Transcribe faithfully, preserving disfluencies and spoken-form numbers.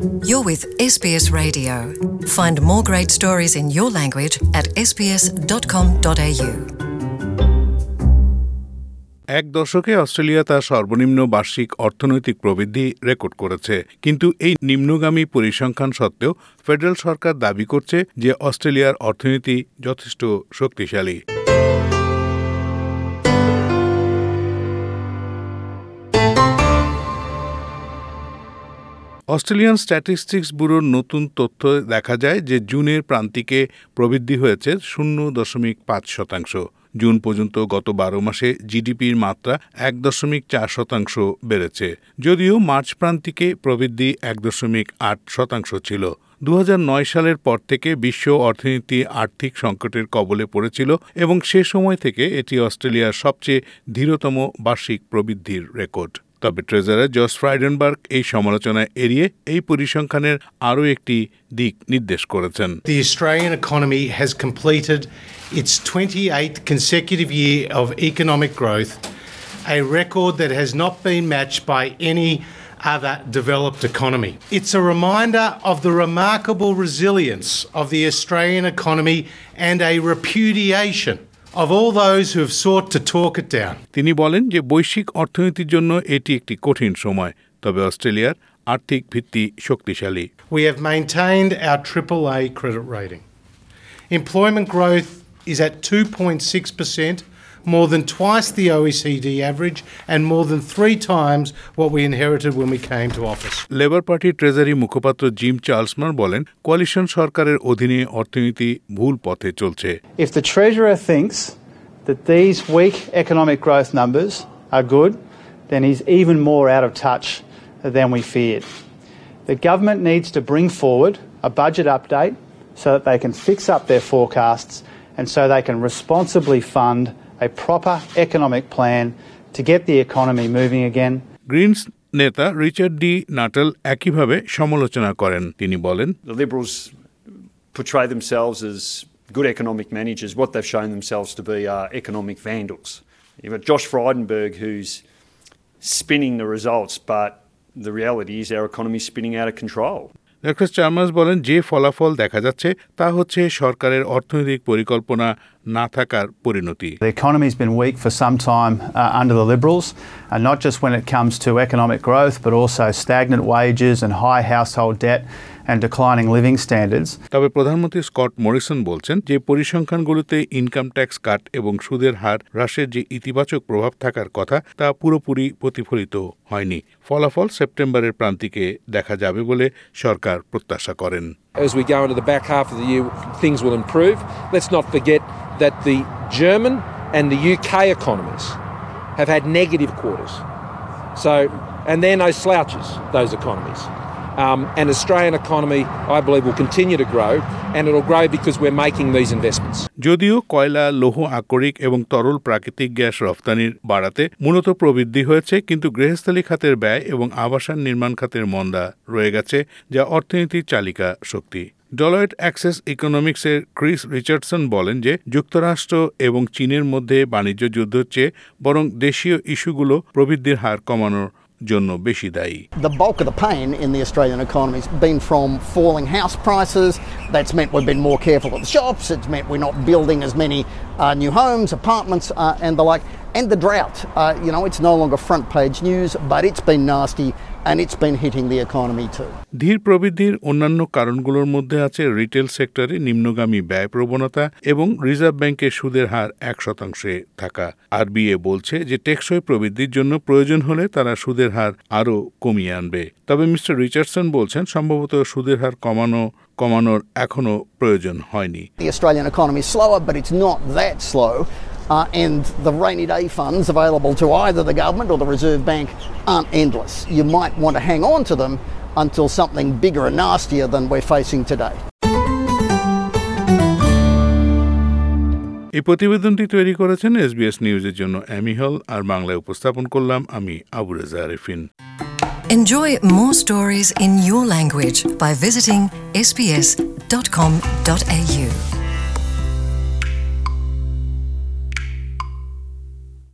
You're with S B S Radio. Find more great stories in your language at s b s dot com dot a u. এক দশকে Australia তার সর্বনিম্ন বার্ষিক অর্থনৈতিক প্রবৃদ্ধি record করেছে, কিন্তু এই নিম্নগামী পরিসংখ্যান সত্ত্বেও ফেডারেল সরকার দাবি করছে যে অস্ট্রেলিয়ার অর্থনীতি যথেষ্ট শক্তিশালী। অস্ট্রেলিয়ান স্ট্যাটিস্টিক্স ব্যুরোর নতুন তথ্য দেখা যায় যে জুনের প্রান্তিকে প্রবৃদ্ধি হয়েছে শূন্য দশমিক পাঁচ শতাংশ। জুন পর্যন্ত গত বারো মাসে জিডিপির মাত্রা এক দশমিক চার শতাংশ বেড়েছে, যদিও মার্চ প্রান্তিকে প্রবৃদ্ধি এক দশমিক আট শতাংশ ছিল। দু হাজার নয় সালের পর থেকে বিশ্ব অর্থনীতি আর্থিক সংকটের কবলে পড়েছিল এবং সে সময় থেকে এটি অস্ট্রেলিয়ার সবচেয়ে ধীরতম বার্ষিক প্রবৃদ্ধির রেকর্ড। তবে ট্রেজারার জশ ফ্রাইডেনবার্গ এই সমালোচনা এড়িয়ে এই পরিসংখ্যানের আরও একটি দিক নির্দেশ করেছেন। The Australian economy has completed its twenty-eighth consecutive year of economic growth, a record that has not been matched by any other developed economy. It's a reminder of the remarkable resilience of the Australian economy and a repudiation of all those who have sought to talk it down. তিনি বলেন যে বৈশ্বিক অর্থনীতির জন্য এটি একটি কঠিন সময়, তবে অস্ট্রেলিয়ার আর্থিক ভিত্তি শক্তিশালী। We have maintained our triple A credit rating. Employment growth is at two point six percent, more than twice the O E C D average and more than three times what we inherited when we came to office. Labour পার্টির treasury মুখপাত্র Jim চার্লসমান বলেন, coalition সরকারের অধীনে অর্থনীতি ভুল পথে চলছে। If the Treasurer thinks that these weak economic growth numbers are good, then he's even more out of touch than we feared. The government needs to bring forward a budget update so that they can fix up their forecasts and so they can responsibly fund a proper economic plan to get the economy moving again. Greens নেতা Richard Di Natale একইভাবে সমালোচনা করেন। তিনি বলেন, The Liberals portray themselves as good economic managers. What they've shown themselves to be are economic vandals. You've got Josh Frydenberg who's spinning the results, but the reality is our economy is spinning out of control. Doctor Chalmers বলেন, যে ফলাফল দেখা যাচ্ছে তা হচ্ছে সরকারের অর্থনৈতিক পরিকল্পনা না থাকার পরিণতি। The economy's been weak for some time uh, under the Liberals, and not just when it comes to economic growth, but also stagnant wages and high household debt and declining living standards. তবে প্রধানমন্ত্রী Scott Morrison বলছেন যে পরিসংখ্যানগুলোতে income tax cut এবং সুদের হার হ্রাসের যে ইতিবাচক প্রভাব থাকার কথা তা পুরোপুরি প্রতিফলিত হয়নি। ফলাফল সেপ্টেম্বরের প্রান্তিকে দেখা যাবে বলে সরকার প্রত্যাশা করেন। As we go into the back half of the year, things will improve. Let's not forget that the German and the U K economies have had negative quarters. So, and they're no slouches, those economies. Um, and Australian economy, I believe, will continue to grow, and it'll grow because we're making these investments. যদিও কয়লা, লৌহ আকরিক এবং তরল প্রাকৃতিক gas রফতানির বাড়াতে মূলত প্রবৃদ্ধি হয়েছে, কিন্তু গৃহস্থালী খাতের ব্যয় এবং আবাসন নির্মাণ খাতের মন্দা রয়ে গেছে, যা অর্থনীতির চালিকা শক্তি। ডেলয়েট অ্যাক্সেস ইকোনমিক্সের ক্রিস রিচার্ডসন বলেন যে যুক্তরাষ্ট্র এবং চীনের মধ্যে বাণিজ্য যুদ্ধের চেয়ে বরং দেশীয় ইস্যুগুলো প্রবৃদ্ধির হার কমানোর জন্য বেশি দায়ী। The bulk of the pain in the Australian economy has been from falling house prices. That's meant we've been more careful at the shops. It's meant we're not building as many uh, new homes, apartments uh, and the like. And the drought, uh, you know, it's no longer front page news, but it's been nasty and it's been hitting the economy too. ধীর প্রবৃদ্ধির অন্যান্য কারণগুলোর মধ্যে আছে retail সেক্টরে নিম্নগামী ব্যয় প্রবণতা এবং রিজার্ভ ব্যাংকের সুদের হার এক শতাংশে থাকা। আরবিএ বলছে যে টেকসই প্রবৃদ্ধির জন্য প্রয়োজন হলে তারা সুদের হার আরও কমিয়ে আনবে। তবে মিস্টার রিচার্ডসন বলছেন সম্ভবত সুদের হার কমানো কমানোর এখনো প্রয়োজন হয়নি। The Australian economy is slower, but it's not that slow. Uh, and the rainy day funds available to either the government or the Reserve Bank aren't endless. You might want to hang on to them until something bigger and nastier than we're facing today. এই প্রতিবেদনটি তৈরি করেছেন SBS নিউজের জন্য অ্যামি হল, আর বাংলায় উপস্থাপন করলাম আমি Abu Reza Arifin. Enjoy more stories in your language by visiting s b s dot com dot a u.